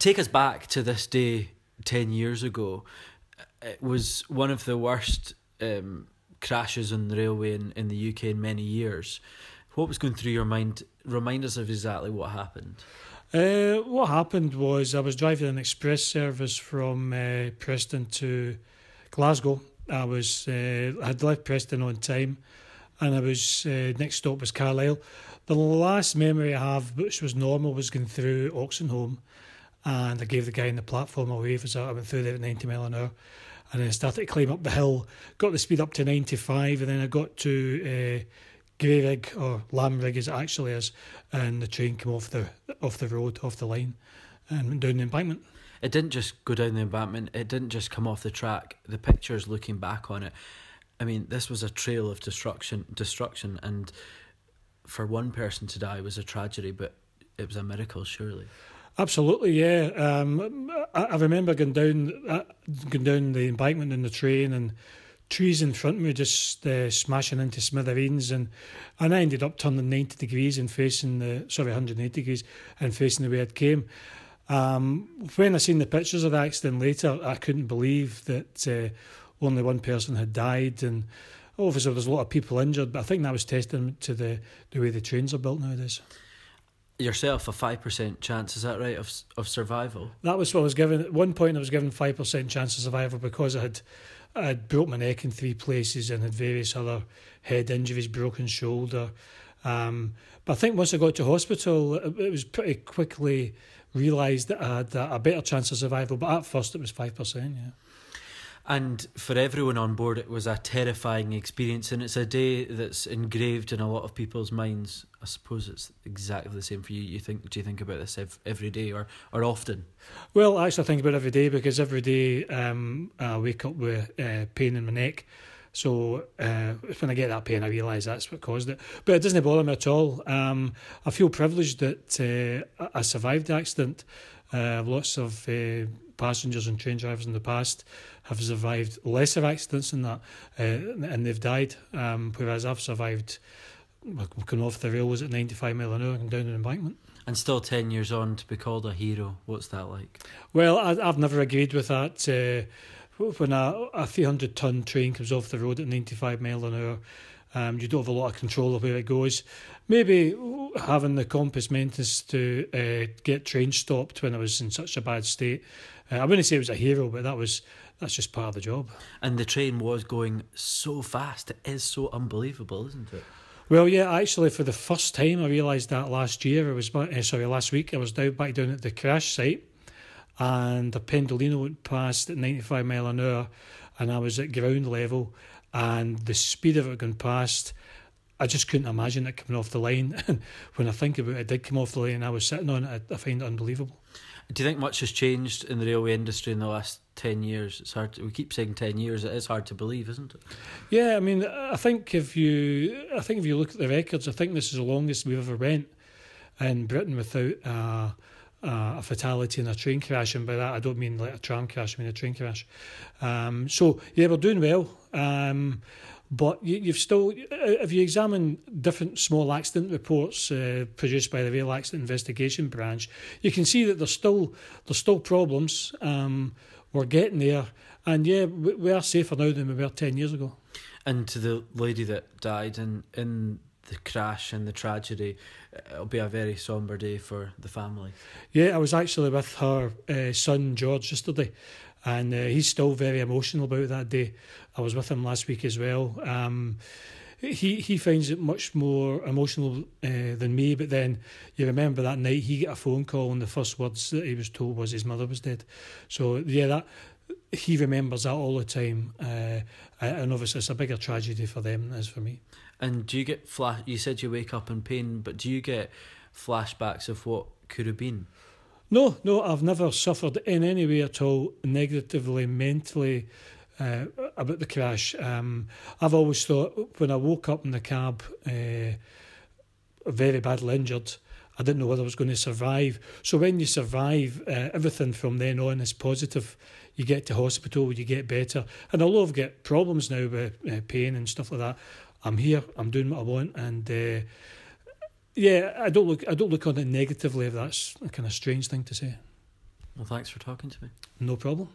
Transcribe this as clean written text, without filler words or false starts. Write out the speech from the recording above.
Take us back to this day 10 years ago. It was one of the worst crashes on the railway in the UK in many years. What was going through your mind? Remind us of exactly what happened. What happened was I was driving an express service from Preston to Glasgow. I had left Preston on time, and I was next stop was Carlisle. The last memory I have, which was normal, was going through Oxenholme, and I gave the guy in the platform a wave as I went through there at 90 mile an hour, and then I started to climb up the hill, got the speed up to 95, and then I got to Greyrig, or Lamrig as it actually is, and the train came off the road, off the line, and went down the embankment. It didn't just go down the embankment, it didn't just come off the track. The pictures looking back on it, I mean, this was a trail of destruction, and for one person to die was a tragedy, but it was a miracle, surely. Absolutely, yeah. I remember going down the embankment in the train, and trees in front of me just smashing into smithereens, and I ended up turning 90 degrees and facing 180 degrees and facing the way it came. When I seen the pictures of the accident later, I couldn't believe that only one person had died, and obviously there's a lot of people injured, but I think that was testament to the way the trains are built nowadays. Yourself, a 5% chance, is that right, of survival? That was what I was given. At one point I was given 5% chance of survival because I had broke my neck in 3 places and had various other head injuries, broken shoulder. But I think once I got to hospital, it was pretty quickly realised that I had a better chance of survival, but at first it was 5%, yeah. And for everyone on board, it was a terrifying experience, and it's a day that's engraved in a lot of people's minds. I suppose it's exactly the same for you. Do you think about this every day or often? Well, I actually think about it every day, because every day I wake up with pain in my neck. So when I get that pain, I realise that's what caused it. But it doesn't bother me at all. I feel privileged that I survived the accident. Lots of passengers and train drivers in the past have survived lesser accidents than that, and they've died, whereas I've survived going off the rails at 95 mile an hour and down an embankment. And still 10 years on to be called a hero. What's that like? Well, I've never agreed with that. When a 300-ton train comes off the road at 95 mile an hour, you don't have a lot of control of where it goes. Maybe having the compass mentis to get trains stopped when I was in such a bad state. I wouldn't say it was a hero, but that's just part of the job. And the train was going so fast. It is so unbelievable, isn't it? Well, yeah, actually, for the first time, I realised that last week. I was back down at the crash site, and the Pendolino went past at 95 mile an hour, and I was at ground level, and the speed of it going past, I just couldn't imagine it coming off the line. And when I think about it, it did come off the line, and I was sitting on it. I find it unbelievable. Do you think much has changed in the railway industry in the last 10 years? It's hard. We keep saying 10 years. It is hard to believe, isn't it? Yeah, I mean, I think if you look at the records, I think this is the longest we've ever went in Britain without a fatality in a train crash, and by that I don't mean like a tram crash, I mean a train crash. So yeah, we're doing well. But you've still, if you examine different small accident reports produced by the Rail Accident Investigation Branch, you can see that there's still problems. We're getting there, and yeah, we are safer now than we were 10 years ago. And to the lady that died in the crash and the tragedy, it'll be a very sombre day for the family. Yeah, I was actually with her son George yesterday, and he's still very emotional about that day. I was with him last week as well. He finds it much more emotional than me, but then you remember that night he got a phone call and the first words that he was told was his mother was dead. So yeah, that he remembers that all the time, and obviously it's a bigger tragedy for them than it is for me. And do you get you said you wake up in pain, but do you get flashbacks of what could have been? No, I've never suffered in any way at all negatively, mentally, about the crash. I've always thought when I woke up in the cab very badly injured, I didn't know whether I was going to survive. So when you survive, everything from then on is positive. You get to hospital, you get better. And although I've got problems now with pain and stuff like that, I'm here, I'm doing what I want, and yeah, I don't look on it negatively, if that's a kind of strange thing to say. Well, thanks for talking to me. No problem.